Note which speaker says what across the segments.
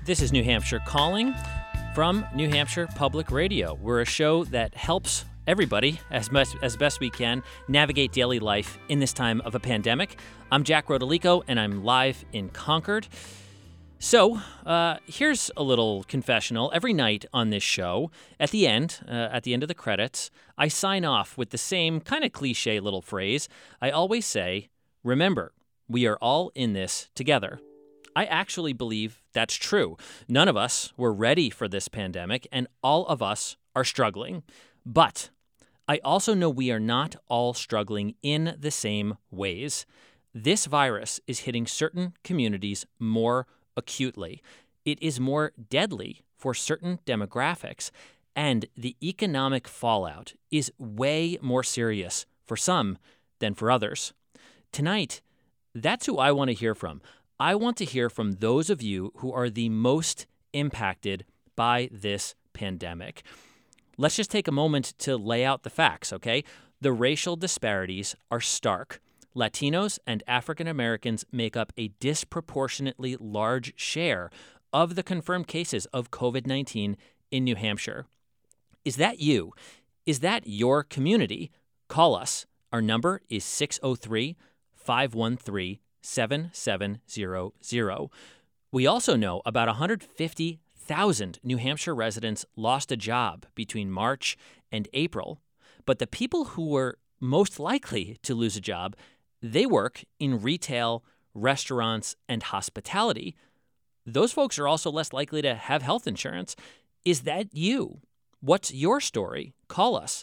Speaker 1: This is New Hampshire Calling from New Hampshire Public Radio. We're a show that helps everybody as best we can navigate daily life in this time of a pandemic. I'm Jack Rodolico, and I'm live in Concord. So here's a little confessional. Every night on this show, at the end of the credits, I sign off with the same kind of cliche little phrase. I always say, remember, we are all in this together. I actually believe that's true. None of us were ready for this pandemic, and all of us are struggling. But I also know we are not all struggling in the same ways. This virus is hitting certain communities more acutely. It is more deadly for certain demographics, and the economic fallout is way more serious for some than for others. Tonight, that's who I want to hear from. I want to hear from those of you who are the most impacted by this pandemic. Let's just take a moment to lay out the facts, okay? The racial disparities are stark. Latinos and African Americans make up a disproportionately large share of the confirmed cases of COVID-19 in New Hampshire. Is that you? Is that your community? Call us. Our number is 603-513-7700. We also know about 150,000 New Hampshire residents lost a job between March and April, but the people who were most likely to lose a job, they work in retail, restaurants, and hospitality. Those folks are also less likely to have health insurance. Is that you? What's your story? Call us,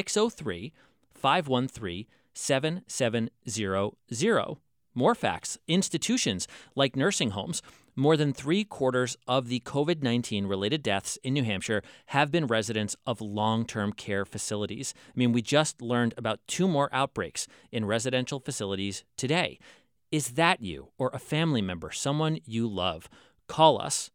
Speaker 1: 603-513-7700. More facts. Institutions like nursing homes. More than 3/4 of the COVID-19 related deaths in New Hampshire have been residents of long-term care facilities. I mean, we just learned about 2 more outbreaks in residential facilities today. Is that you or a family member, someone you love? Call us,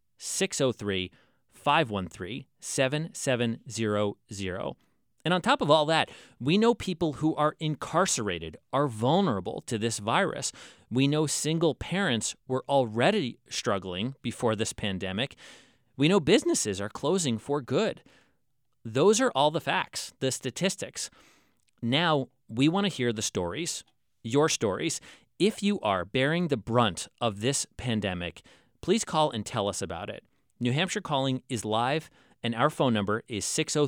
Speaker 1: 603-513-7700. And on top of all that, we know people who are incarcerated are vulnerable to this virus. We know single parents were already struggling before this pandemic. We know businesses are closing for good. Those are all the facts, the statistics. Now, we want to hear the stories, your stories. If you are bearing the brunt of this pandemic, please call and tell us about it. New Hampshire Calling is live, and our phone number is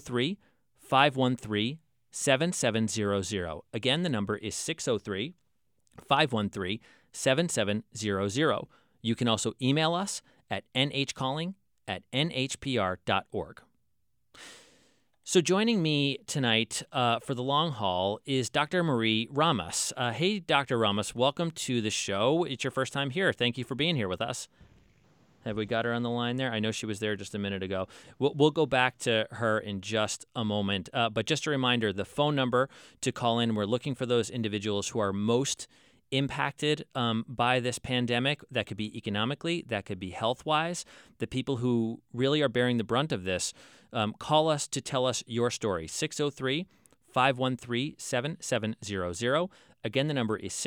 Speaker 1: 603-513-7700. Again, the number is 603-513-7700. You can also email us at nhcalling@nhpr.org. So joining me tonight for the long haul is Dr. Marie Ramos. Hey, Dr. Ramos, welcome to the show. It's your first time here. Thank you for being here with us. Have we got her on the line there? I know she was there just a minute ago. We'll go back to her in just a moment. But just a reminder, the phone number to call in, we're looking for those individuals who are most impacted by this pandemic. That could be economically, that could be health-wise. The people who really are bearing the brunt of this, call us to tell us your story, 603-513-7700. Again, the number is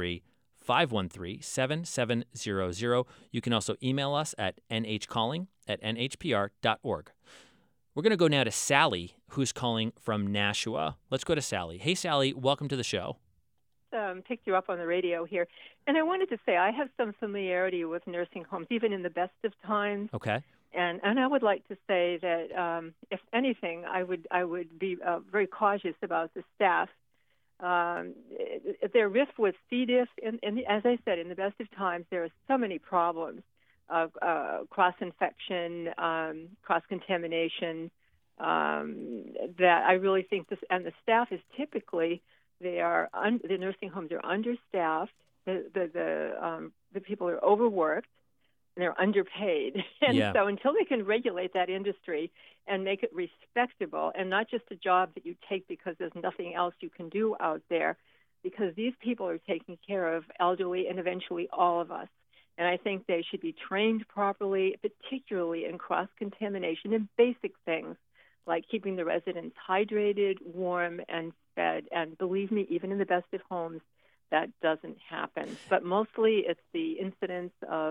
Speaker 1: 603-513-7700. You can also email us at nhcalling@nhpr.org. We're going to go now to Sally, who's calling from Nashua. Let's go to Sally. Hey, Sally, welcome to the show.
Speaker 2: Picked you up on the radio here. And I wanted to say I have some familiarity with nursing homes, even in the best of times.
Speaker 1: Okay.
Speaker 2: And I would like to say that, if anything, I would be very cautious about the staff. They're rife with C. diff, and as I said, in the best of times, there are so many problems of cross-infection, cross-contamination, that I really think this, and the staff is typically, the nursing homes are understaffed, the people are overworked, and they're underpaid. And so until they can regulate that industry and make it respectable and not just a job that you take because there's nothing else you can do out there, because these people are taking care of elderly and eventually all of us. And I think they should be trained properly, particularly in cross-contamination and basic things like keeping the residents hydrated, warm, and fed. And believe me, even in the best of homes, that doesn't happen. But mostly it's the incidence of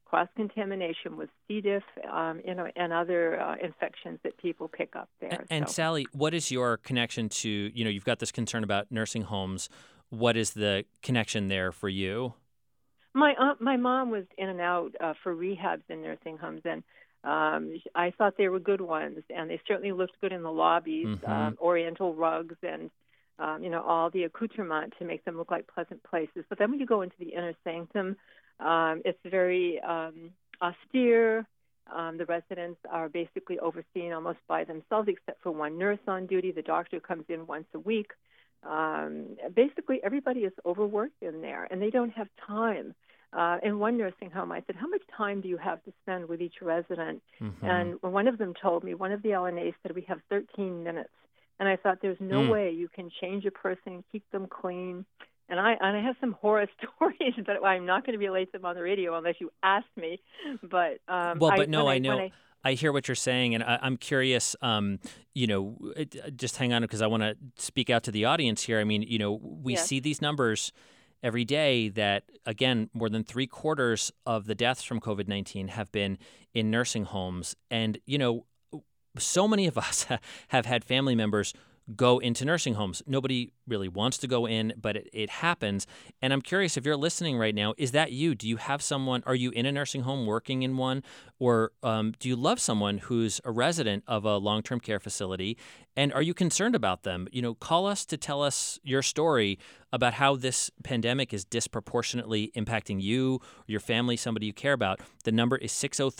Speaker 2: cross-contamination with C. diff, and other infections that people pick up there.
Speaker 1: And Sally, what is your connection to, you've got this concern about nursing homes. What is the connection there for you?
Speaker 2: My mom was in and out for rehabs in nursing homes, and I thought they were good ones, and they certainly looked good in the lobbies, oriental rugs and, all the accoutrement to make them look like pleasant places. But then when you go into the inner sanctum, it's very austere. The residents are basically overseen almost by themselves, except for one nurse on duty. The doctor comes in once a week. Basically, everybody is overworked in there, and they don't have time. In one nursing home, I said, how much time do you have to spend with each resident? And one of them told me, one of the LNAs said, we have 13 minutes. And I thought, there's no way you can change a person and keep them clean. And I have some horror stories, but I'm not going to relate them on the radio unless you ask me. But
Speaker 1: I hear what you're saying, and I'm curious, just hang on because I want to speak out to the audience here. I mean, we see these numbers every day that, again, more than 3/4 of the deaths from COVID-19 have been in nursing homes. And, so many of us have had family members go into nursing homes. Nobody really wants to go in, but it happens. And I'm curious, if you're listening right now, is that you? Do you have someone, are you in a nursing home working in one? Or do you love someone who's a resident of a long-term care facility? And are you concerned about them? Call us to tell us your story about how this pandemic is disproportionately impacting you, your family, somebody you care about. The number is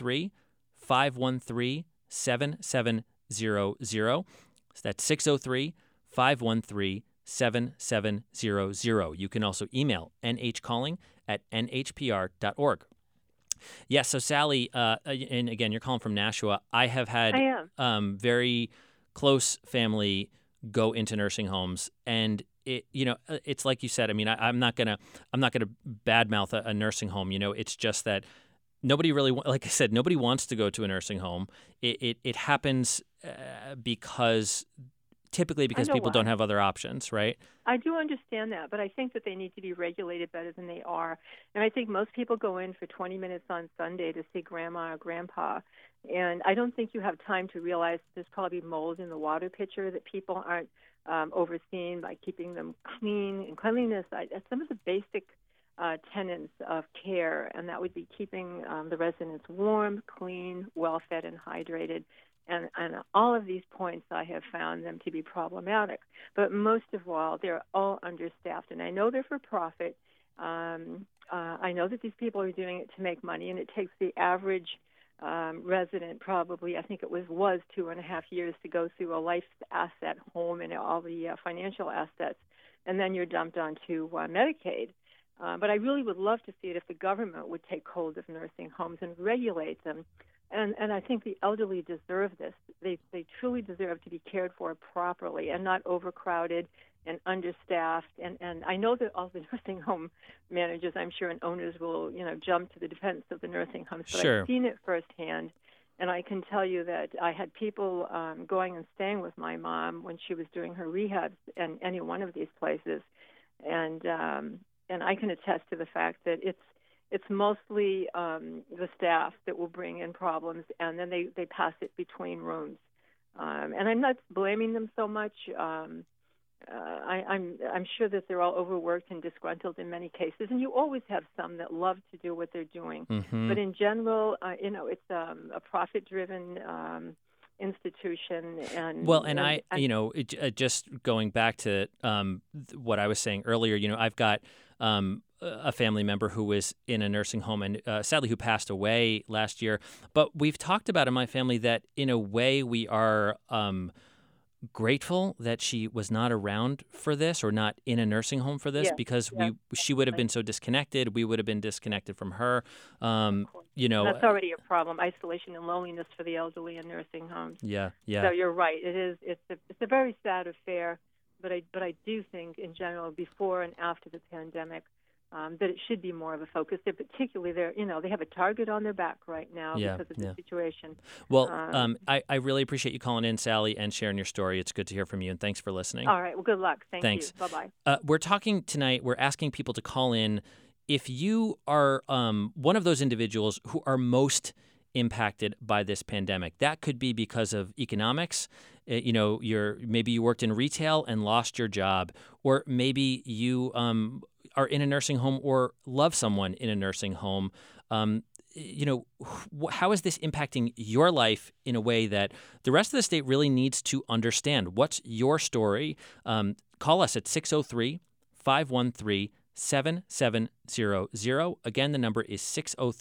Speaker 1: 603-513-7700. So that's 603-513-7700. You can also email nhcalling@nhpr.org. Yeah, so Sally, and again, you're calling from Nashua. I have had very close family go into nursing homes, and it's like you said. I mean, I'm not gonna badmouth a nursing home. It's just that nobody really, like I said, nobody wants to go to a nursing home. It happens typically because people don't have other options, right?
Speaker 2: I do understand that, but I think that they need to be regulated better than they are. And I think most people go in for 20 minutes on Sunday to see grandma or grandpa. And I don't think you have time to realize there's probably mold in the water pitcher, that people aren't overseen by keeping them clean. And cleanliness, some of the basic tenets of care, and that would be keeping the residents warm, clean, well-fed, and hydrated. And all of these points, I have found them to be problematic. But most of all, they're all understaffed. And I know they're for profit. I know that these people are doing it to make money, and it takes the average resident probably, I think it was 2.5 years to go through a life asset, home, and all the financial assets, and then you're dumped onto Medicaid. But I really would love to see it if the government would take hold of nursing homes and regulate them. And I think the elderly deserve this. They truly deserve to be cared for properly and not overcrowded and understaffed. And I know that all the nursing home managers, I'm sure, and owners will, jump to the defense of the nursing homes. But
Speaker 1: Sure.
Speaker 2: I've seen it firsthand. And I can tell you that I had people going and staying with my mom when she was doing her rehabs in any one of these places. And I can attest to the fact that it's mostly the staff that will bring in problems, and then they pass it between rooms. And I'm not blaming them so much. I'm sure that they're all overworked and disgruntled in many cases, and you always have some that love to do what they're doing. But in general, it's a profit-driven institution.
Speaker 1: Just going back to what I was saying earlier, I've got a family member who was in a nursing home and sadly who passed away last year. But we've talked about in my family that in a way we are grateful that she was not around for this or not in a nursing home for this, because she would have been so disconnected. We would have been disconnected from her.
Speaker 2: That's already a problem, isolation and loneliness for the elderly in nursing homes.
Speaker 3: Yeah.
Speaker 2: So you're right. It's a very sad affair, but I do think in general, before and after the pandemic, that it should be more of a focus. They're particularly they have a target on their back right now because of the situation.
Speaker 1: Well, I really appreciate you calling in, Sally, and sharing your story. It's good to hear from you, and thanks for listening.
Speaker 2: All right. Well, good luck.
Speaker 1: Thanks.
Speaker 2: You. Bye-bye.
Speaker 1: We're talking tonight. We're asking people to call in if you are one of those individuals who are most impacted by this pandemic, that could be because of economics. Maybe you worked in retail and lost your job, or maybe you are in a nursing home or love someone in a nursing home. How is this impacting your life in a way that the rest of the state really needs to understand? What's your story? Call us at 603-513-7700. Again, the number is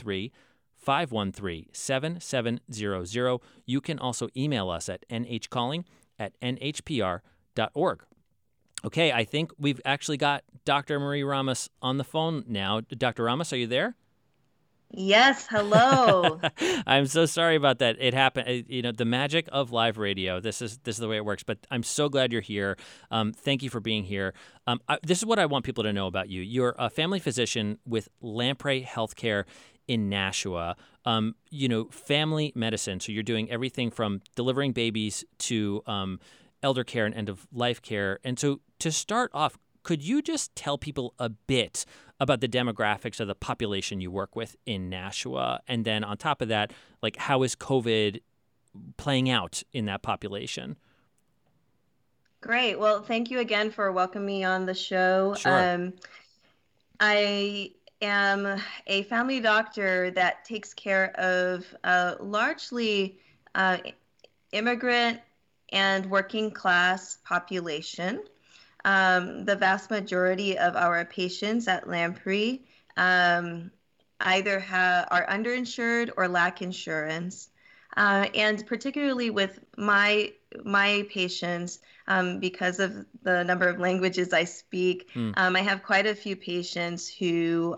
Speaker 1: 603-513-7700. You can also email us at nhcalling@nhpr.org. Okay, I think we've actually got Dr. Marie Ramos on the phone now. Dr. Ramos, are you there?
Speaker 3: Yes, hello.
Speaker 1: I'm so sorry about that. It happened. The magic of live radio. This is the way it works. But I'm so glad you're here. Thank you for being here. This is what I want people to know about you. You're a family physician with Lamprey Healthcare in Nashua. Family medicine. So you're doing everything from delivering babies to elder care and end-of-life care. And so to start off, could you just tell people a bit about the demographics of the population you work with in Nashua? And then on top of that, how is COVID playing out in that population?
Speaker 3: Great. Well, thank you again for welcoming me on the show.
Speaker 1: Sure.
Speaker 3: I am a family doctor that takes care of largely immigrant and working class population. The vast majority of our patients at Lamprey either are underinsured or lack insurance. And particularly with my patients, because of the number of languages I speak, I have quite a few patients whose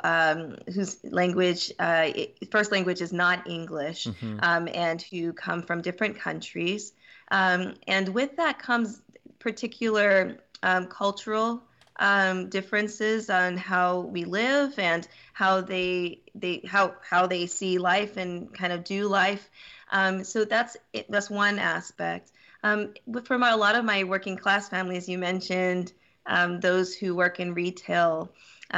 Speaker 3: first language is not English, and who come from different countries. And with that comes particular cultural differences on how we live and how they see life and kind of do life. So that's one aspect. From a lot of my working class families, you mentioned those who work in retail.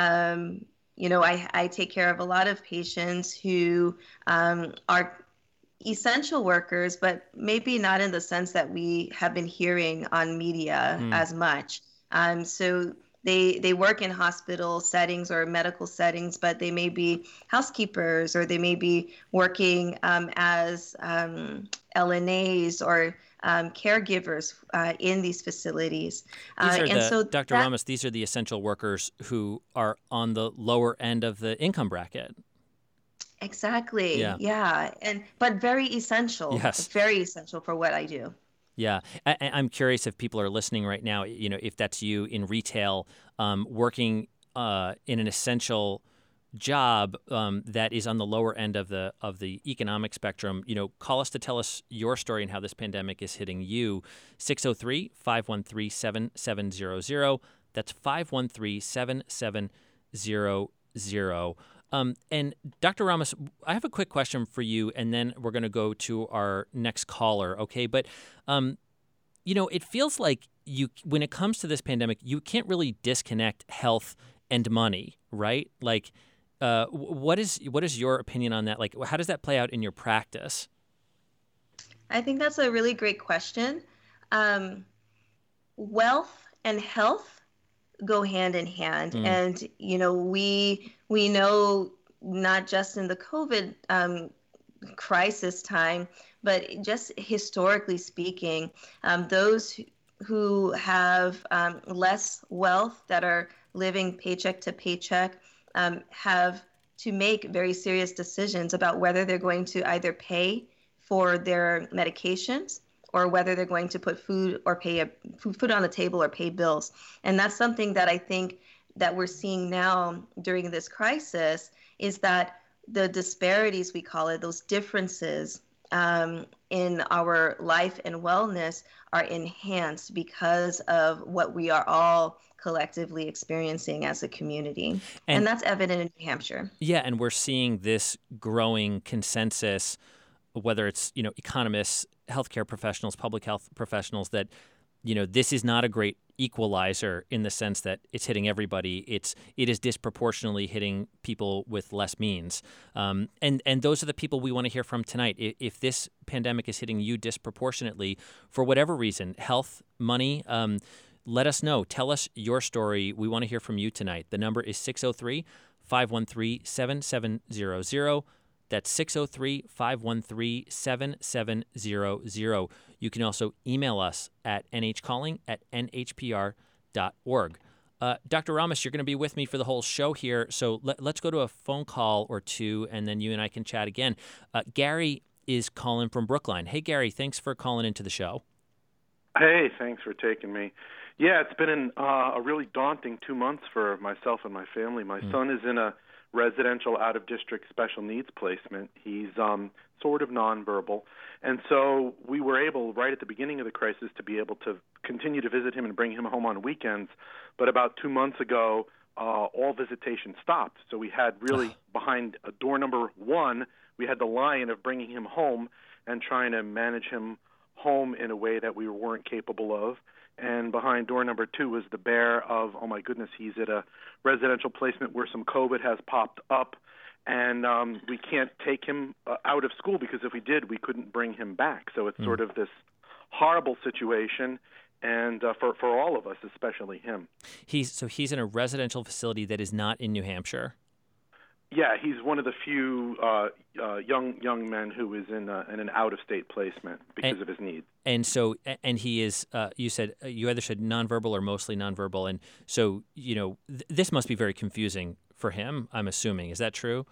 Speaker 3: I take care of a lot of patients who are essential workers, but maybe not in the sense that we have been hearing on media as much. So they work in hospital settings or medical settings, but they may be housekeepers, or they may be working as LNAs or caregivers in these facilities.
Speaker 1: Dr. Ramos, these are the essential workers who are on the lower end of the income bracket.
Speaker 3: Exactly. Yeah. But very essential.
Speaker 1: Yes.
Speaker 3: Very essential for what I do.
Speaker 1: Yeah. I'm curious if people are listening right now, if that's you in retail, working in an essential job that is on the lower end of the economic spectrum. Call us to tell us your story and how this pandemic is hitting you. 603-513-7700. That's 513-7700. And Dr. Ramos, I have a quick question for you, and then we're going to go to our next caller, okay? But, it feels like when it comes to this pandemic, you can't really disconnect health and money, right? What is your opinion on that? How does that play out in your practice?
Speaker 3: I think that's a really great question. Wealth and health go hand in hand. And, we know not just in the COVID crisis time, but just historically speaking, those who have less wealth, that are living paycheck to paycheck, have to make very serious decisions about whether they're going to either pay for their medications or whether they're going to put food on the table or pay bills. And that's something that I think that we're seeing now during this crisis, is that the disparities, we call it, those differences in our life and wellness are enhanced because of what we are all collectively experiencing as a community. And that's evident in New Hampshire.
Speaker 1: Yeah, and we're seeing this growing consensus, whether it's, economists, healthcare professionals, public health professionals, that, this is not a great equalizer in the sense that it's hitting everybody. It is disproportionately hitting people with less means. And those are the people we want to hear from tonight. If this pandemic is hitting you disproportionately for whatever reason, health, money, let us know. Tell us your story. We want to hear from you tonight. The number is 603-513-7700. That's 603-513-7700. You can also email us at nhcalling@nhpr.org. Dr. Ramos, you're going to be with me for the whole show here, so let's go to a phone call or two, and then you and I can chat again. Gary is calling from Brookline. Hey, Gary, thanks for calling into the show.
Speaker 4: Hey, thanks for taking me. Yeah, it's been a really daunting 2 months for myself and my family. My son is in a residential out-of-district special needs placement. He's sort of nonverbal. And so we were able, right at the beginning of the crisis, to be able to continue to visit him and bring him home on weekends. But about 2 months ago, all visitation stopped. So we had really, behind door number 1, we had the lion of bringing him home and trying to manage him home in a way that we weren't capable of. And behind door number 2 was the bear of, oh my goodness, he's at a residential placement where some COVID has popped up, and we can't take him out of school because if we did, we couldn't bring him back. So it's sort of this horrible situation, and for all of us, especially him.
Speaker 1: He's in a residential facility that is not in New Hampshire.
Speaker 4: Yeah, he's one of the few young men who is in an out-of-state placement because of his needs. And
Speaker 1: so, and he is. You said you either said nonverbal or mostly nonverbal, and so this must be very confusing for him. I'm assuming, is that true?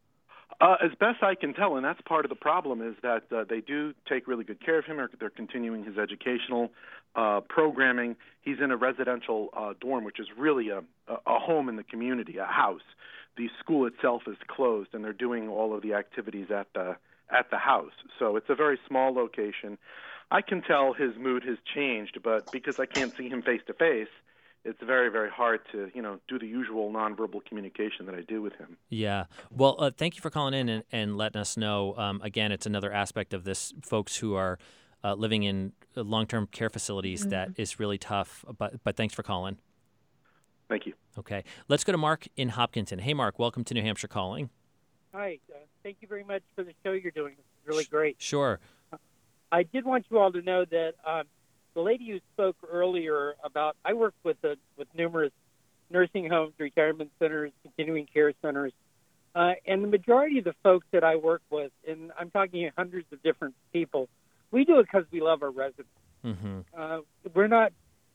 Speaker 4: As best I can tell, and that's part of the problem, is that they do take really good care of him, or they're continuing his educational programming. He's in a residential dorm, which is really a home in the community, a house. The school itself is closed, and they're doing all of the activities at the house. So it's a very small location. I can tell his mood has changed, but because I can't see him face to face, it's very, very hard to, do the usual nonverbal communication that I do with him.
Speaker 1: Yeah. Well, thank you for calling in and letting us know. Again, it's another aspect of this, folks who are living in long-term care facilities that is really tough. But thanks for calling.
Speaker 4: Thank you.
Speaker 1: Okay. Let's go to Mark in Hopkinton. Hey, Mark, welcome to New Hampshire Calling.
Speaker 5: Hi. Thank you very much for the show you're doing. It's really great.
Speaker 1: Sure.
Speaker 5: I did want you all to know that the lady who spoke earlier about, I work with numerous nursing homes, retirement centers, continuing care centers, and the majority of the folks that I work with, and I'm talking hundreds of different people, we do it because we love our residents.
Speaker 1: Mm-hmm.
Speaker 5: We're not,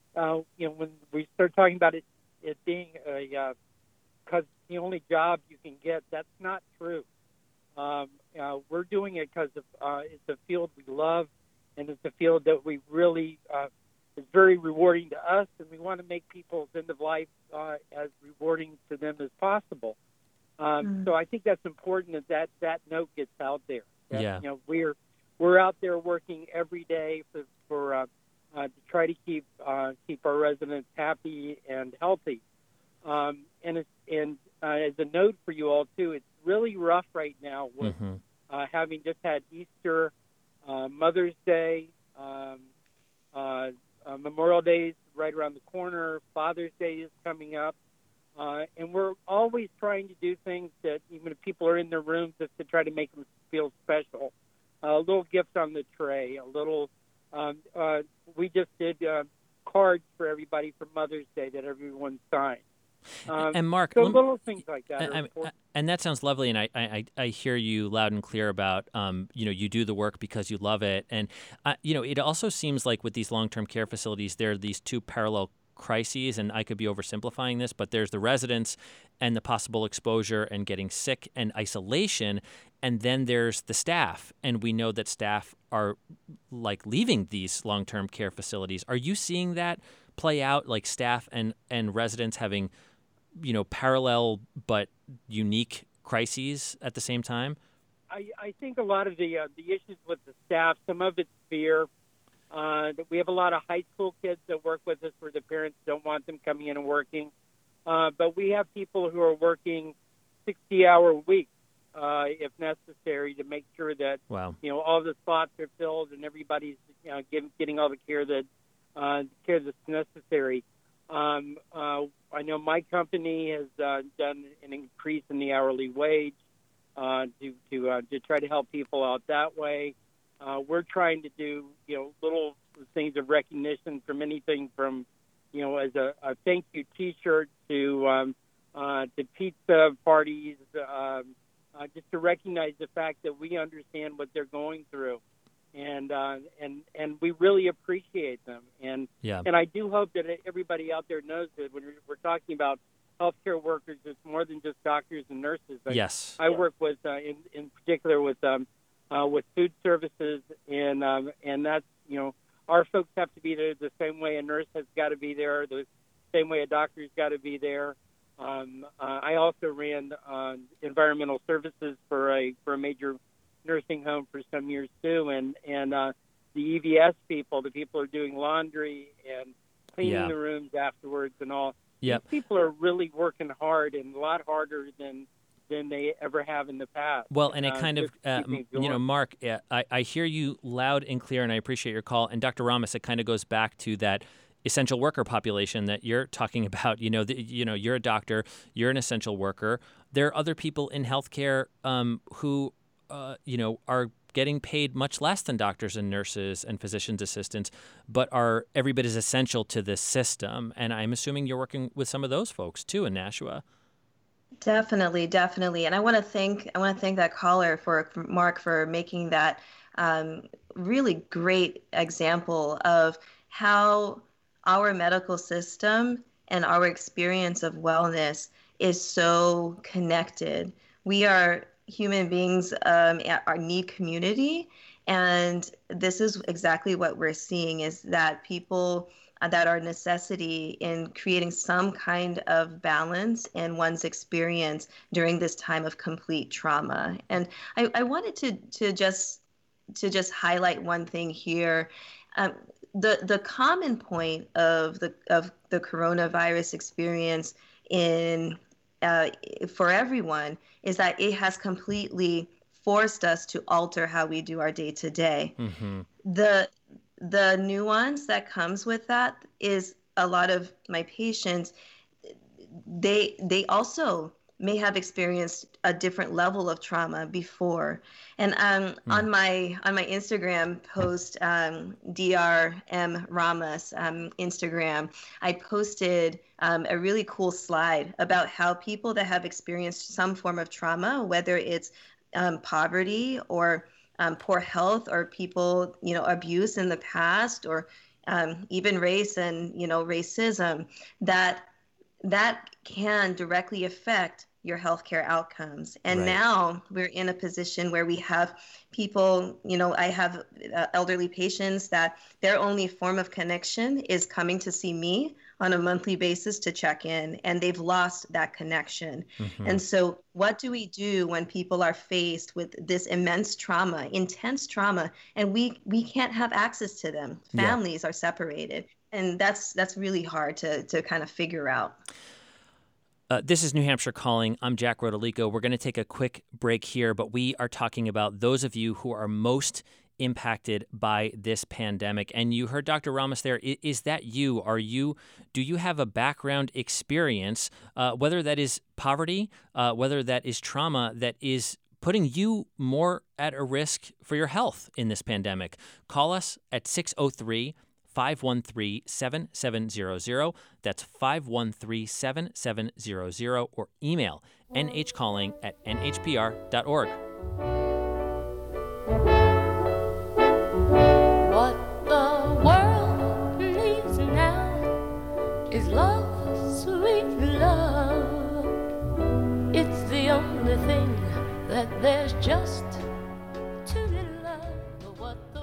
Speaker 5: when we start talking about it being because the only job you can get, that's not true. We're doing it because it's a field we love, and it's a field that we really is very rewarding to us, and we want to make people's end of life as rewarding to them as possible. So I think that's important that note gets out there. That, we're out there working every day for to try to keep our residents happy and healthy. And as a note for you all too, it's really rough right now with having just had Easter, Mother's Day, Memorial Day is right around the corner, Father's Day is coming up, and we're always trying to do things that even if people are in their rooms, just to try to make them feel special. A little gift on the tray, a little. We just did cards for everybody for Mother's Day that everyone signed.
Speaker 1: And Mark,
Speaker 5: so little things like that.
Speaker 1: And that sounds lovely, and I hear you loud and clear about you do the work because you love it, and it also seems like with these long-term care facilities, there are these two parallel crises, and I could be oversimplifying this, but there's the residents and the possible exposure and getting sick and isolation, and then there's the staff, and we know that staff are like leaving these long-term care facilities. Are you seeing that play out, like staff and residents having parallel but unique crises at the same time?
Speaker 5: I think a lot of the issues with the staff, some of it's fear. That we have a lot of high school kids that work with us where the parents don't want them coming in and working. But we have people who are working 60-hour weeks if necessary to make sure that all the spots are filled and everybody's getting all the care that care that's necessary. I know my company has done an increase in the hourly wage to try to help people out that way. We're trying to do little things of recognition, from anything from as a thank you T-shirt to pizza parties, just to recognize the fact that we understand what they're going through, and we really appreciate them. And I do hope that everybody out there knows that when we're talking about healthcare workers, it's more than just doctors and nurses.
Speaker 1: Yes.
Speaker 5: I work with in particular with food services, and that's our folks have to be there the same way a nurse has got to be there, the same way a doctor's got to be there. I also ran environmental services for a major nursing home for some years too, and the EVS people, the people who are doing laundry and cleaning the rooms afterwards and all.
Speaker 1: Yep.
Speaker 5: These people are really working hard, and a lot harder than they ever have in the past.
Speaker 1: Well, and it kind of, Mark, I hear you loud and clear, and I appreciate your call. And Dr. Ramos, it kind of goes back to that essential worker population that you're talking about. You're a doctor, you're an essential worker. There are other people in healthcare who, are getting paid much less than doctors and nurses and physician's assistants, but are every bit as essential to this system. And I'm assuming you're working with some of those folks too in Nashua.
Speaker 3: Definitely. And I want to thank that caller for Mark for making that really great example of how our medical system and our experience of wellness is so connected. We are human beings, our need community, and this is exactly what we're seeing, is that people that are necessity in creating some kind of balance in one's experience during this time of complete trauma. And I wanted to just highlight one thing here. The common point of the coronavirus experience for everyone is that it has completely forced us to alter how we do our day to day. The nuance that comes with that is a lot of my patients, they also may have experienced a different level of trauma before. And on my Instagram post, DRM Ramos Instagram, I posted a really cool slide about how people that have experienced some form of trauma, whether it's poverty or poor health, or people, abuse in the past, or even race and, racism, that can directly affect your healthcare outcomes. And now we're in a position where we have people, I have elderly patients that their only form of connection is coming to see me on a monthly basis to check in, and they've lost that connection. And so what do we do when people are faced with this immense trauma, intense trauma, and we can't have access to them? Families are separated, and that's really hard to kind of figure out.
Speaker 1: This is New Hampshire Calling. I'm Jack Rodolico. We're going to take a quick break here, but we are talking about those of you who are most impacted by this pandemic. And you heard Dr. Ramos there. Is that you? Do you have a background experience, whether that is poverty, whether that is trauma, that is putting you more at a risk for your health in this pandemic? Call us at 603-513-7700. That's 513-7700, or email nhcalling@nhpr.org.
Speaker 6: What the world needs now is love, sweet love. It's the only thing that there's just too little of. What the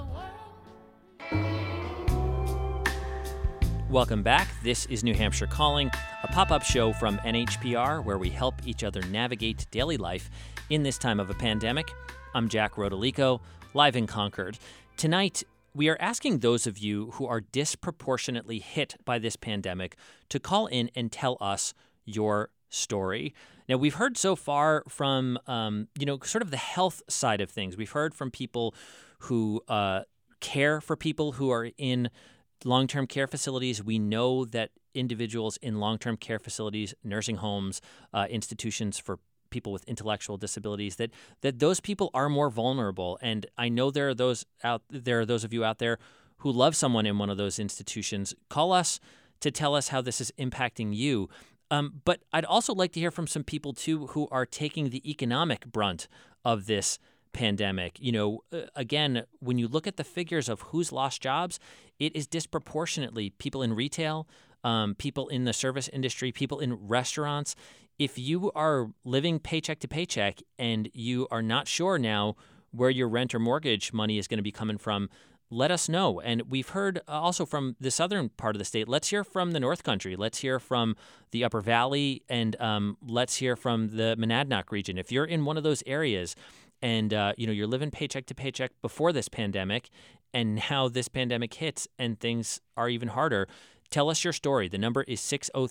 Speaker 6: world.
Speaker 1: Welcome back. This is New Hampshire Calling, a pop-up show from NHPR where we help each other navigate daily life in this time of a pandemic. I'm Jack Rodolico, live in Concord. Tonight, we are asking those of you who are disproportionately hit by this pandemic to call in and tell us your story. Now, we've heard so far from, sort of the health side of things. We've heard from people who care for people who are in long-term care facilities. We know that individuals in long-term care facilities, nursing homes, institutions for people with intellectual disabilities, that those people are more vulnerable. And I know there are those of you out there who love someone in one of those institutions. Call us to tell us how this is impacting you. But I'd also like to hear from some people, too, who are taking the economic brunt of this pandemic. Again, when you look at the figures of who's lost jobs, it is disproportionately people in retail, people in the service industry, people in restaurants. If you are living paycheck to paycheck and you are not sure now where your rent or mortgage money is going to be coming from, let us know. And we've heard also from the southern part of the state. Let's hear from the North Country. Let's hear from the Upper Valley, and let's hear from the Monadnock region. If you're in one of those areas and you're living paycheck to paycheck before this pandemic, and now this pandemic hits and things are even harder, tell us your story. The number is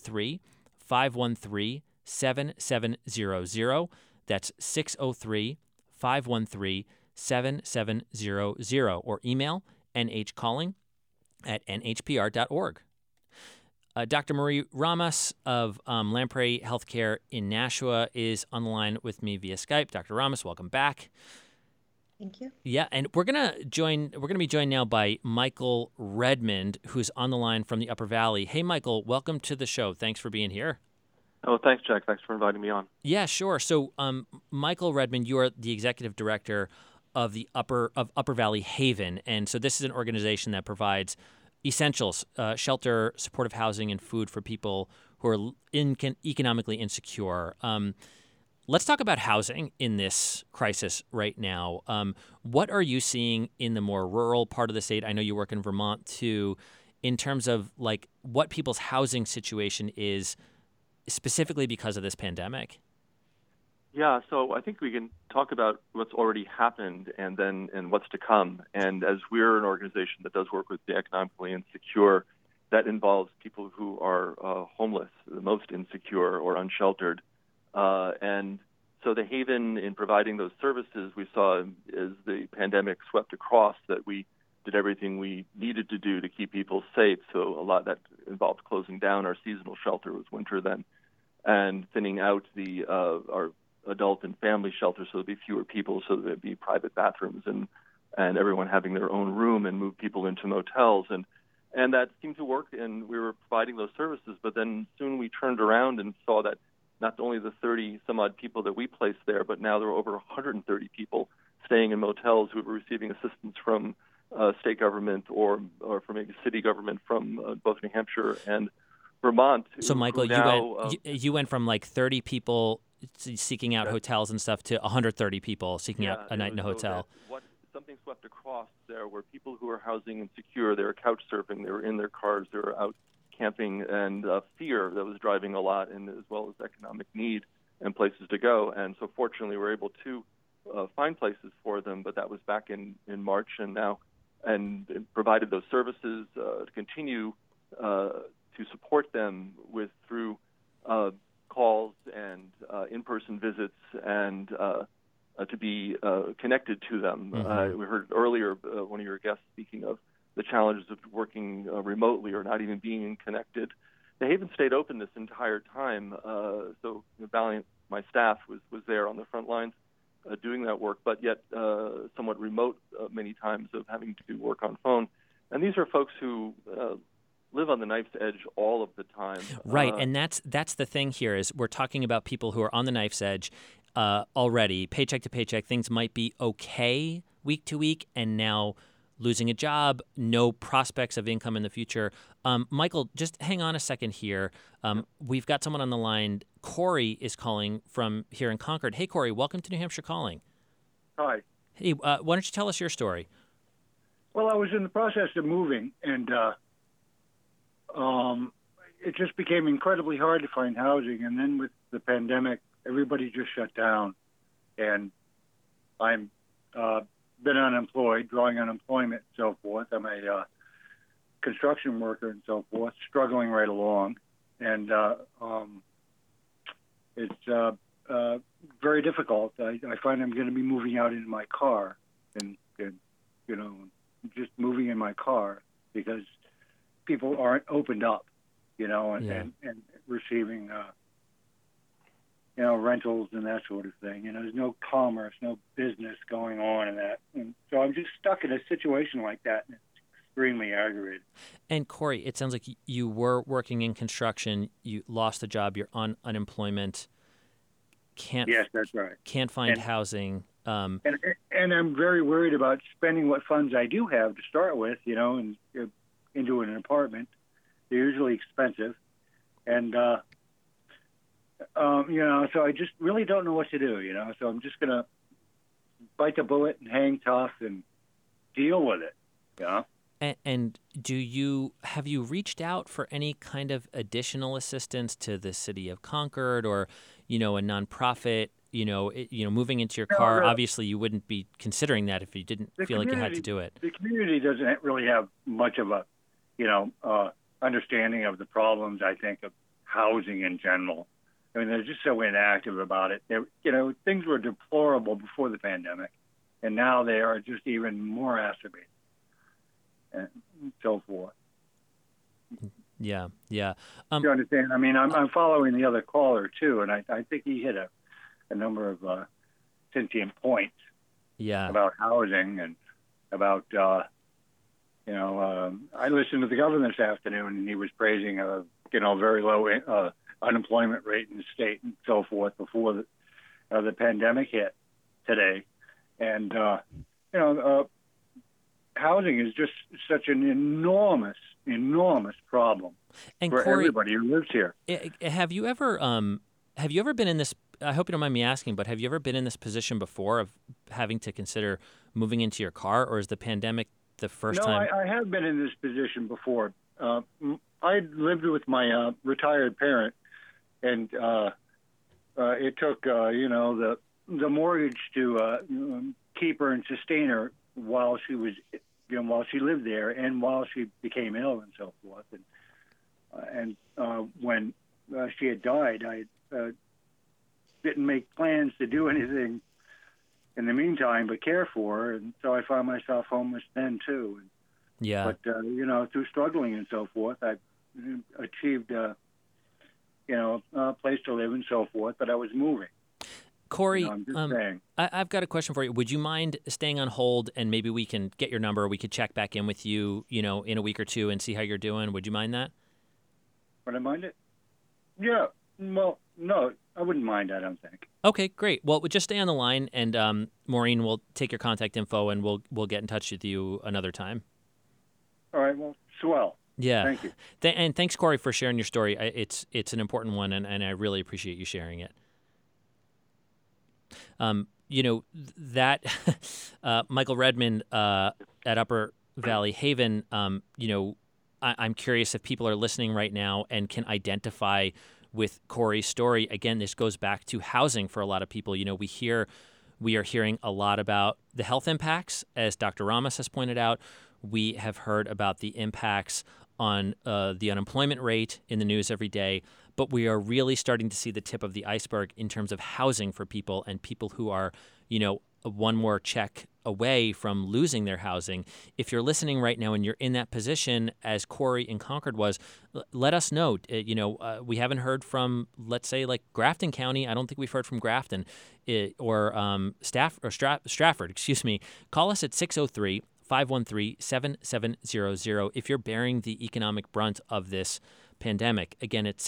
Speaker 1: 603-513-7700. That's 603-513-7700, or email nhcalling@nhpr.org. Dr. Marie Ramos of Lamprey Healthcare in Nashua is on the line with me via Skype. Dr. Ramos, welcome back.
Speaker 3: Thank you.
Speaker 1: Yeah, and we're gonna be joined now by Michael Redmond, who's on the line from the Upper Valley. Hey, Michael, welcome to the show. Thanks for being here.
Speaker 7: Oh, thanks, Jack. Thanks for inviting me on.
Speaker 1: Yeah, sure. So, Michael Redmond, you are the executive director of the Upper Valley Haven, and so this is an organization that provides essentials, shelter, supportive housing, and food for people who are economically insecure. Let's talk about housing in this crisis right now. What are you seeing in the more rural part of the state? I know you work in Vermont too, in terms of like what people's housing situation is specifically because of this pandemic.
Speaker 7: Yeah, so I think we can talk about what's already happened and what's to come. And as we're an organization that does work with the economically insecure, that involves people who are homeless, the most insecure or unsheltered. And so the Haven, in providing those services, we saw as the pandemic swept across that we did everything we needed to do to keep people safe. So a lot that involved closing down our seasonal shelter, it was winter then, and thinning out our adult and family shelter so there'd be fewer people, so there'd be private bathrooms and everyone having their own room, and move people into motels. And that seemed to work, and we were providing those services. But then soon we turned around and saw that not only the 30-some-odd people that we placed there, but now there were over 130 people staying in motels who were receiving assistance from state government or from a city government from both New Hampshire and Vermont.
Speaker 1: So, Michael, you went from like 30 people seeking out hotels and stuff to 130 people seeking out a night in a hotel.
Speaker 7: Something swept across there where people who are housing insecure, they were couch surfing, they were in their cars, they were out camping, and fear that was driving a lot, and as well as economic need and places to go. And so fortunately, we were able to find places for them, but that was back in March, and provided those services to continue to support them through calls and in-person visits and to be connected to them.
Speaker 1: Mm-hmm.
Speaker 7: We heard earlier one of your guests speaking of the challenges of working remotely or not even being connected. The Haven stayed open this entire time, so Valiant, my staff, was there on the front lines doing that work, but yet somewhat remote many times of having to work on phone. And these are folks who live on the knife's edge all of the time.
Speaker 1: Right, and that's the thing here is we're talking about people who are on the knife's edge already, paycheck to paycheck. Things might be okay week to week, and now losing a job, no prospects of income in the future. Michael, just hang on a second here. We've got someone on the line. Corey is calling from here in Concord. Hey, Corey, welcome to New Hampshire Calling.
Speaker 8: Hi.
Speaker 1: Hey, why don't you tell us your story?
Speaker 8: Well, I was in the process of moving, and it just became incredibly hard to find housing. And then with the pandemic, everybody just shut down, and I'm been unemployed, drawing unemployment and so forth. I'm a construction worker and so forth, struggling right along. And it's very difficult. I find I'm going to be moving out in my car and just moving in my car because people aren't opened up, and receiving, rentals and that sort of thing. There's no commerce, no business going on in that. And so I'm just stuck in a situation like that, and it's extremely aggravating.
Speaker 1: And Corey, it sounds like you were working in construction. You lost the job. You're on unemployment.
Speaker 8: Yes, that's right.
Speaker 1: Can't find housing.
Speaker 8: And I'm very worried about spending what funds I do have to start with, and into an apartment. They're usually expensive. And, so I just really don't know what to do, So I'm just going to bite the bullet and hang tough and deal with it,
Speaker 1: And have you reached out for any kind of additional assistance to the city of Concord or, a nonprofit? Moving into your car.
Speaker 8: No.
Speaker 1: Obviously, you wouldn't be considering that if you didn't feel like you had to do it.
Speaker 8: The community doesn't really have much of a, understanding of the problems. I think of housing in general. I mean, they're just so inactive about it. Things were deplorable before the pandemic, and now they are just even more acerbated, and so forth.
Speaker 1: Yeah.
Speaker 8: You understand? I mean, I'm following the other caller too, and I think he hit a number of sentient points.
Speaker 1: Yeah.
Speaker 8: About housing and about I listened to the governor this afternoon, and he was praising a very low unemployment rate in the state and so forth before the pandemic hit today, and housing is just such an enormous problem for
Speaker 1: Corey,
Speaker 8: everybody who lives here.
Speaker 1: Have you ever been in this? I hope you don't mind me asking, but have you ever been in this position before of having to consider moving into your car, or is the pandemic the first time?
Speaker 8: No, I have been in this position before. I lived with my retired parent, and it took the mortgage to keep her and sustain her while she was while she lived there and while she became ill and so forth. And when she had died, I didn't make plans to do anything in the meantime but care for her, and so I found myself homeless then too.
Speaker 1: Yeah.
Speaker 8: But through struggling and so forth, I achieved a place to live and so forth. But I was moving.
Speaker 1: Corey,
Speaker 8: I'm just saying.
Speaker 1: I've got a question for you. Would you mind staying on hold, and maybe we can get your number? We could check back in with you, in a week or two and see how you're doing. Would you mind that?
Speaker 8: Would I mind it? Yeah. Well, no, I wouldn't mind, I don't think.
Speaker 1: Okay, great. Well, just stay on the line, and Maureen will take your contact info, and we'll get in touch with you another time.
Speaker 8: All right. Well, swell.
Speaker 1: Yeah.
Speaker 8: Thank you.
Speaker 1: And thanks, Corey, for sharing your story. It's an important one, and I really appreciate you sharing it. That Michael Redmond at Upper Valley Haven, I'm curious if people are listening right now and can identify with Corey's story. Again, this goes back to housing for a lot of people. We are hearing a lot about the health impacts, as Dr. Ramos has pointed out. We have heard about the impacts on the unemployment rate in the news every day, but we are really starting to see the tip of the iceberg in terms of housing for people, and people who are, one more check away from losing their housing. If you're listening right now and you're in that position as Corey in Concord was, let us know. We haven't heard from, let's say, like Grafton County. I don't think we've heard from Grafton or Stratford. Excuse me. Call us at 603-513-7700 if you're bearing the economic brunt of this pandemic. Again, it's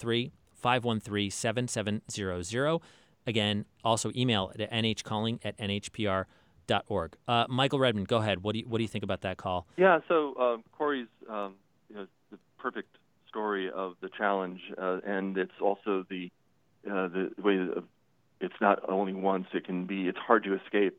Speaker 1: 603-513-7700. Again, also email at nhcalling@nhpr.org. Michael Redmond, go ahead. What do you think about that call?
Speaker 7: Yeah, so Corey's the perfect story of the challenge, and it's also the way that it's not only once. It's hard to escape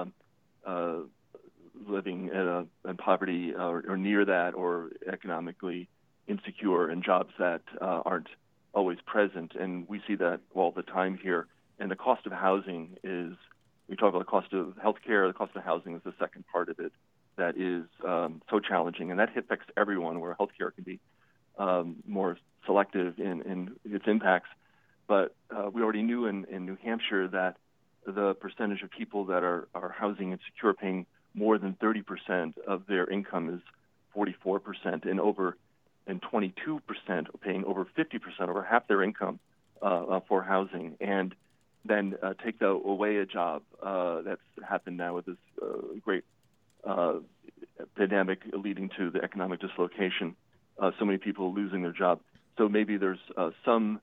Speaker 7: living in poverty or near that, or economically insecure, and jobs that aren't always present. And we see that all the time here. And the cost of housing we talk about the cost of healthcare, the cost of housing is the second part of it that is so challenging. And that affects everyone, where healthcare can be more selective in its impacts. But we already knew in New Hampshire that the percentage of people that are housing insecure, paying more than 30% of their income, is 44%, and over and 22% are paying over 50%, over half their income for housing. And then take away a job that's happened now with this great pandemic leading to the economic dislocation, so many people losing their job. So maybe there's some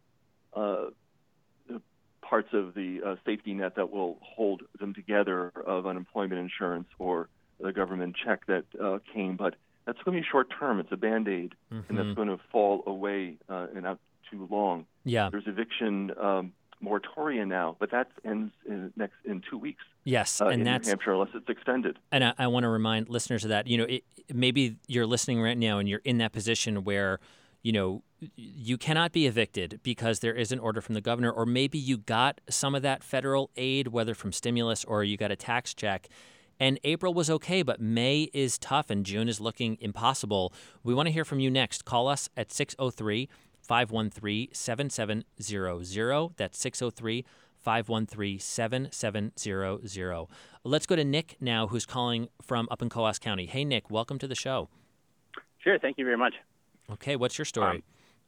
Speaker 7: parts of the safety net that will hold them together of unemployment insurance or the government check that came, but that's going to be short term. It's a Band-Aid, and that's going to fall away and not too long.
Speaker 1: Yeah.
Speaker 7: There's eviction moratorium now, but that ends in 2 weeks.
Speaker 1: Yes, and
Speaker 7: in
Speaker 1: that's
Speaker 7: New Hampshire, unless it's extended.
Speaker 1: And I want to remind listeners of that. Maybe you're listening right now and you're in that position where, you cannot be evicted because there is an order from the governor, or maybe you got some of that federal aid, whether from stimulus or you got a tax check. And April was okay, but May is tough and June is looking impossible. We want to hear from you next. Call us at 603-513-7700. That's 603-513-7700. Let's go to Nick now, who's calling from up in Coos County. Hey, Nick, welcome to the show.
Speaker 9: Sure, thank you very much.
Speaker 1: Okay, what's your story?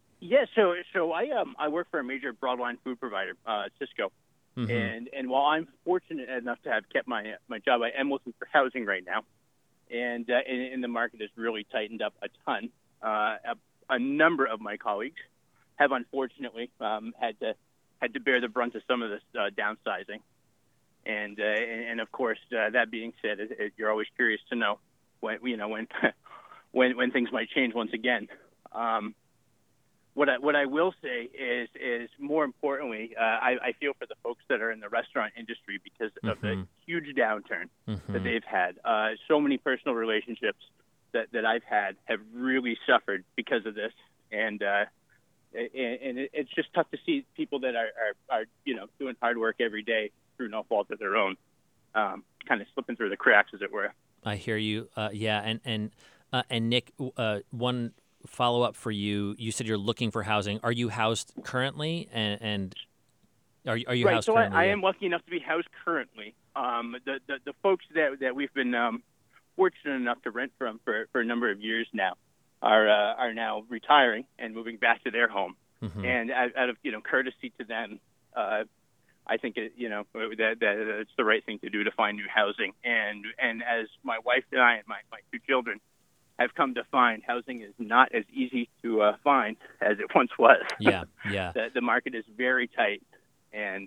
Speaker 9: So I work for a major broadline food provider, Cisco,
Speaker 1: Mm-hmm.
Speaker 9: and while I'm fortunate enough to have kept my job, I am looking for housing right now, and the market has really tightened up a ton. A number of my colleagues have unfortunately had to bear the brunt of some of this downsizing, and of course that being said, you're always curious to know when when things might change once again. What I will say is more importantly, I feel for the folks that are in the restaurant industry because of the huge downturn that they've had. So many personal relationships that I've had have really suffered because of this, and it's just tough to see people that are doing hard work every day through no fault of their own, kind of slipping through the cracks, as it were.
Speaker 1: I hear you. And Nick, one follow-up for you. You said you're looking for housing. Are you housed currently? And are you
Speaker 9: right,
Speaker 1: housed
Speaker 9: so
Speaker 1: currently?
Speaker 9: I am lucky enough to be housed currently. The folks that we've been fortunate enough to rent from for a number of years now are now retiring and moving back to their home. And out of courtesy to them, I think that it's the right thing to do to find new housing. And as my wife and I and my two children have come to find, housing is not as easy to find as it once was.
Speaker 1: Yeah.
Speaker 9: The market is very tight, and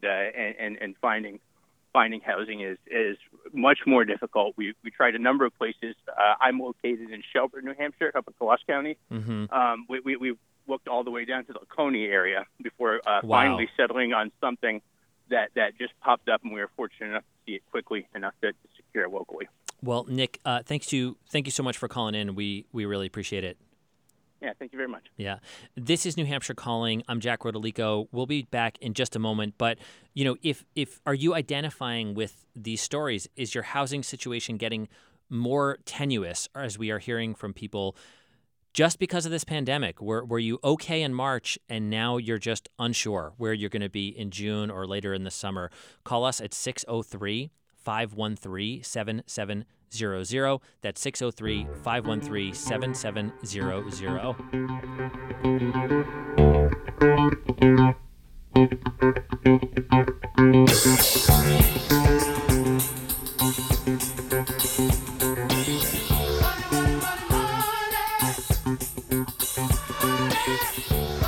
Speaker 9: finding housing is much more difficult. We tried a number of places. I'm located in Shelburne, New Hampshire, up in Coos County. We looked all the way down to the Coney area before finally settling on something that just popped up, and we were fortunate enough to see it quickly enough to secure it locally.
Speaker 1: Well, Nick, thank you so much for calling in. We really appreciate it.
Speaker 9: Yeah, thank you very much.
Speaker 1: Yeah. This is New Hampshire Calling. I'm Jack Rodolico. We'll be back in just a moment. But, if are you identifying with these stories? Is your housing situation getting more tenuous, as we are hearing from people, just because of this pandemic? Were you okay in March and now you're just unsure where you're going to be in June or later in the summer? Call us at 603-513-7700. That's 603-513-7700.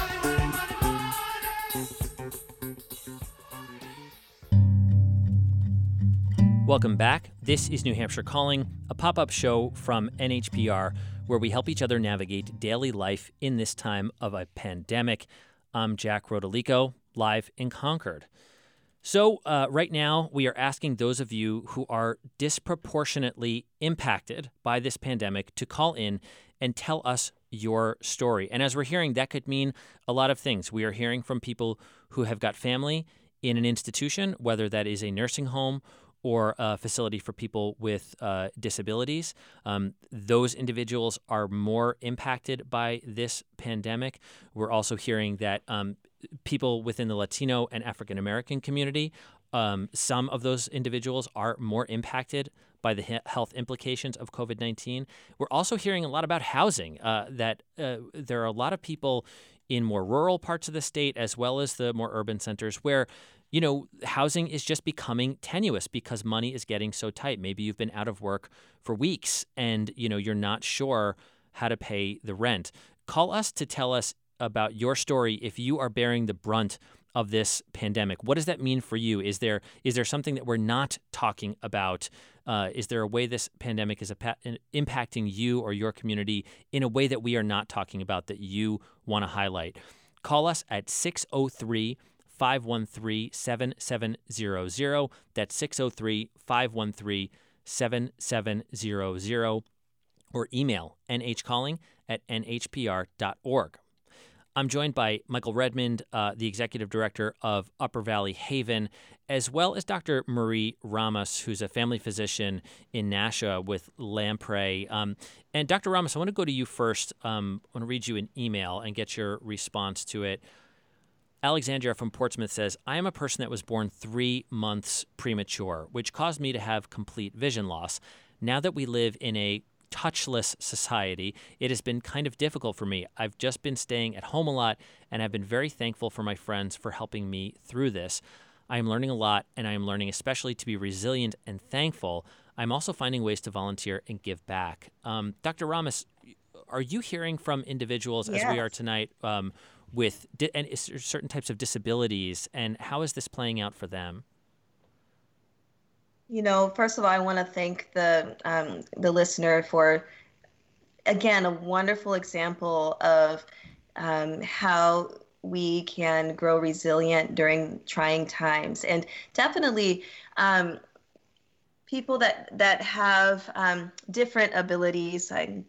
Speaker 1: Welcome back. This is New Hampshire Calling, a pop-up show from NHPR where we help each other navigate daily life in this time of a pandemic. I'm Jack Rodolico, live in Concord. So right now, we are asking those of you who are disproportionately impacted by this pandemic to call in and tell us your story. And as we're hearing, that could mean a lot of things. We are hearing from people who have got family in an institution, whether that is a nursing home or a facility for people with disabilities. Those individuals are more impacted by this pandemic. We're also hearing that people within the Latino and African American community some of those individuals are more impacted by the health implications of COVID-19. We're also hearing a lot about housing, that there are a lot of people in more rural parts of the state as well as the more urban centers where, housing is just becoming tenuous because money is getting so tight. Maybe you've been out of work for weeks and, you're not sure how to pay the rent. Call us to tell us about your story if you are bearing the brunt of this pandemic. What does that mean for you? Is there something that we're not talking about? Is there a way this pandemic is impacting you or your community in a way that we are not talking about that you want to highlight? Call us at 603-513-7700. That's 603-513-7700. Or email nhcalling@nhpr.org. I'm joined by Michael Redmond, the Executive Director of Upper Valley Haven, as well as Dr. Marie Ramos, who's a family physician in Nashua with Lamprey. And Dr. Ramos, I want to go to you first. I want to read you an email and get your response to it. Alexandria from Portsmouth says, I am a person that was born 3 months premature, which caused me to have complete vision loss. Now that we live in a touchless society, it has been kind of difficult for me. I've just been staying at home a lot, and I've been very thankful for my friends for helping me through this. I am learning a lot, and I am learning especially to be resilient and thankful. I'm also finding ways to volunteer and give back. Dr. Ramos, are you hearing from individuals as we are tonight with certain types of disabilities, and how is this playing out for them?
Speaker 3: First of all, I want to thank the listener for, again, a wonderful example of how we can grow resilient during trying times. And definitely people that have different abilities than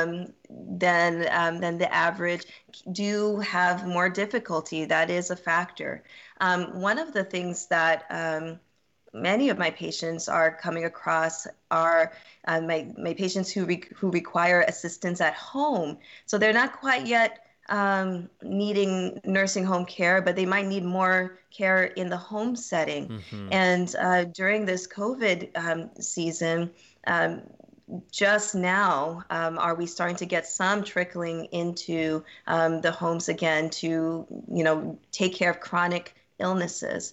Speaker 3: the average do have more difficulty. That is a factor. One of the things that many of my patients are coming across are my patients who require assistance at home. So they're not quite yet needing nursing home care, but they might need more care in the home setting. Mm-hmm. And during this COVID season, just now are we starting to get some trickling into the homes again to, take care of chronic illnesses.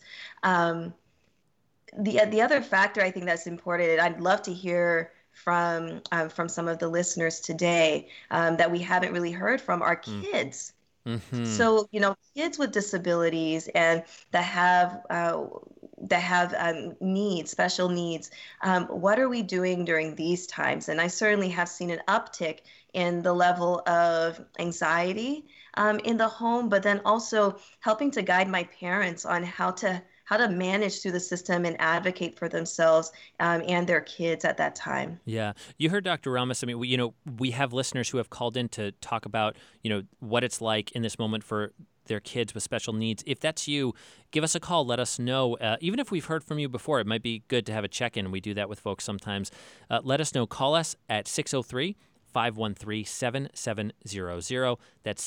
Speaker 3: The other factor I think that's important, and I'd love to hear from some of the listeners today that we haven't really heard from, are kids. Mm-hmm. So kids with disabilities and that have needs, special needs. What are we doing during these times? And I certainly have seen an uptick in the level of anxiety in the home, but then also helping to guide my parents on how to manage through the system and advocate for themselves and their kids at that time.
Speaker 1: Yeah. You heard Dr. Ramos. I mean, we have listeners who have called in to talk about, what it's like in this moment for their kids with special needs. If that's you, give us a call. Let us know. Even if we've heard from you before, it might be good to have a check-in. We do that with folks sometimes. Let us know. Call us at 603-513-7700. That's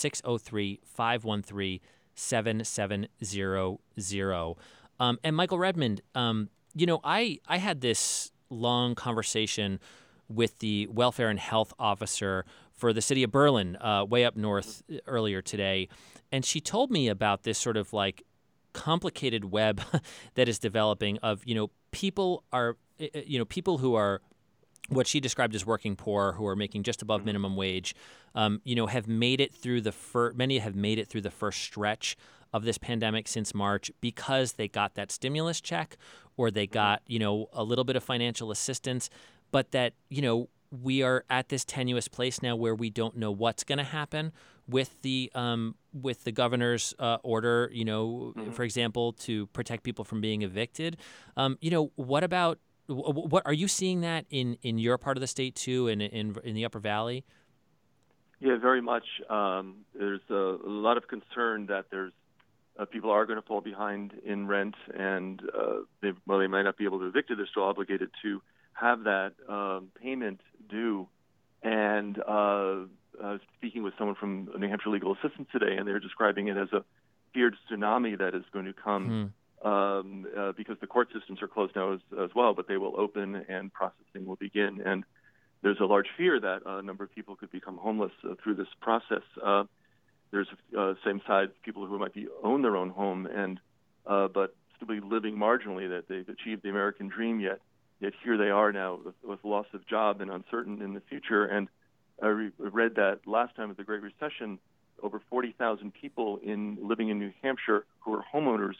Speaker 1: 603-513-7700. And Michael Redmond, I had this long conversation with the welfare and health officer for the city of Berlin, way up north earlier today. And she told me about this sort of like complicated web that is developing of, people who are what she described as working poor, who are making just above minimum wage, have made it through many have made it through the first stretch of this pandemic since March because they got that stimulus check or they got, a little bit of financial assistance, but that, we are at this tenuous place now where we don't know what's going to happen with the governor's order, for example, to protect people from being evicted. What are you seeing that in your part of the state too, and in the Upper Valley?
Speaker 7: Yeah, very much. There's a lot of concern that there's people are going to fall behind in rent, and they might not be able to evict it. They're still obligated to have that payment due. And I was speaking with someone from New Hampshire Legal Assistance today, and they were describing it as a feared tsunami that is going to come because the court systems are closed now as well, but they will open and processing will begin. And there's a large fear that a number of people could become homeless through this process. There's same side people who might own their own home and but still be living marginally, that they've achieved the American dream, yet here they are now with loss of job and uncertain in the future. And I read that last time of the Great Recession, over 40,000 people living in New Hampshire who are homeowners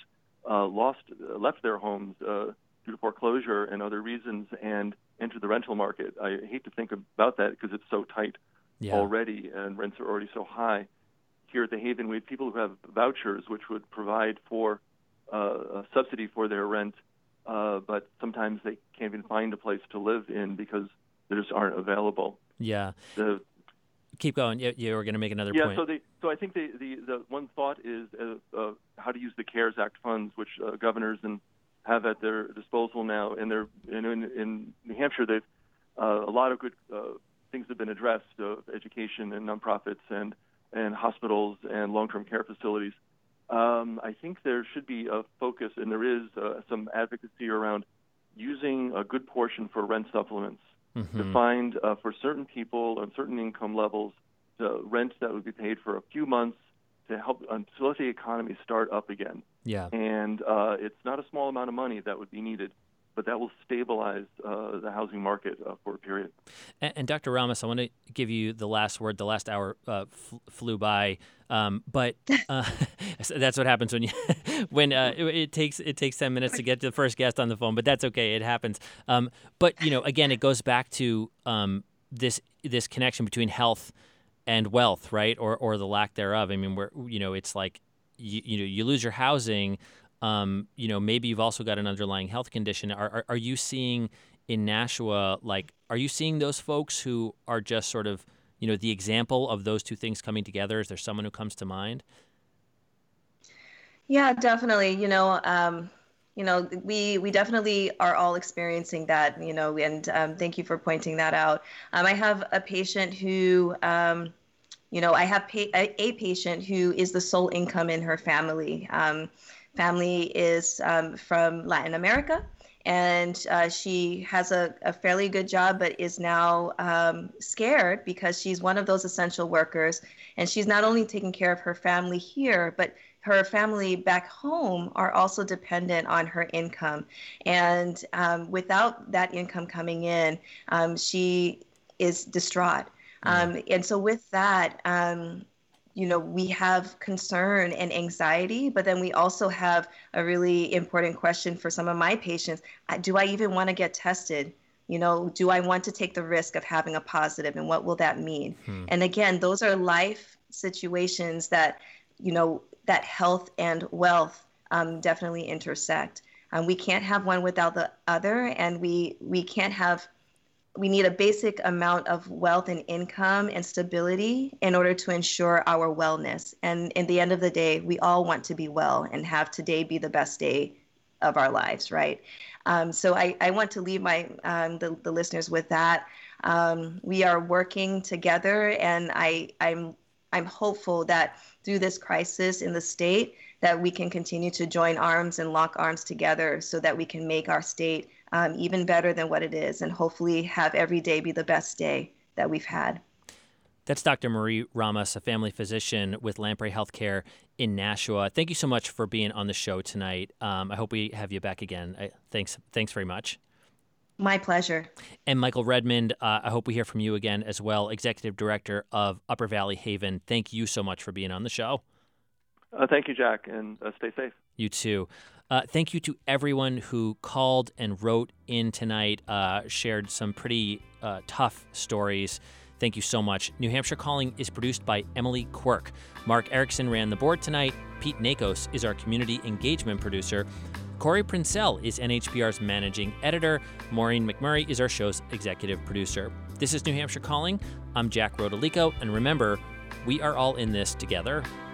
Speaker 7: left their homes due to foreclosure and other reasons and entered the rental market. I hate to think about that because it's so tight already and rents are already so high. Here at the Haven, we have people who have vouchers which would provide for a subsidy for their rent, but sometimes they can't even find a place to live in because they just aren't available.
Speaker 1: Yeah. Keep going. You were going to make another point.
Speaker 7: So I think the one thought is how to use the CARES Act funds, which governors have at their disposal now. And in New Hampshire, they've a lot of good things have been addressed: education and nonprofits and hospitals and long-term care facilities. I think there should be a focus, and there is some advocacy around using a good portion for rent supplements. To find for certain people and certain income levels, the rent that would be paid for a few months to help until the economy start up again.
Speaker 1: Yeah.
Speaker 7: And it's not a small amount of money that would be needed, but that will stabilize the housing market for a period.
Speaker 1: And Dr. Ramos, I want to give you the last word. The last hour flew by, but that's what happens when it takes 10 minutes to get to the first guest on the phone. But that's okay; it happens. But again, it goes back to this connection between health and wealth, right, or the lack thereof. I mean, where it's like you lose your housing. Maybe you've also got an underlying health condition. Are you seeing in Nashua, are you seeing those folks who are just sort of, the example of those two things coming together? Is there someone who comes to mind?
Speaker 3: Yeah, definitely. We definitely are all experiencing that, and thank you for pointing that out. I have a patient who, I have a patient who is the sole income in her family. Family is from Latin America, and she has a fairly good job, but is now scared because she's one of those essential workers, and she's not only taking care of her family here, but her family back home are also dependent on her income. And without that income coming in, she is distraught. And so with that, we have concern and anxiety, but then we also have a really important question for some of my patients. Do I even want to get tested? Do I want to take the risk of having a positive, and what will that mean? And again, those are life situations that, that health and wealth definitely intersect. We can't have one without the other, and we need a basic amount of wealth and income and stability in order to ensure our wellness. And in the end of the day, we all want to be well and have today be the best day of our lives, right? So I want to leave the listeners with that. We are working together, and I'm hopeful that through this crisis in the state, that we can continue to join arms and lock arms together so that we can make our state even better than what it is, and hopefully have every day be the best day that we've had.
Speaker 1: That's Dr. Marie Ramos, a family physician with Lamprey Healthcare in Nashua. Thank you so much for being on the show tonight. I hope we have you back again. Thanks very much.
Speaker 3: My pleasure.
Speaker 1: And Michael Redmond, I hope we hear from you again as well, Executive Director of Upper Valley Haven. Thank you so much for being on the show.
Speaker 7: Thank you, Jack, and stay safe.
Speaker 1: You too. Thank you to everyone who called and wrote in tonight, shared some pretty tough stories. Thank you so much. New Hampshire Calling is produced by Emily Quirk. Mark Erickson ran the board tonight. Pete Nakos is our community engagement producer. Corey Princell is NHPR's managing editor. Maureen McMurray is our show's executive producer. This is New Hampshire Calling. I'm Jack Rodolico, and remember, we are all in this together.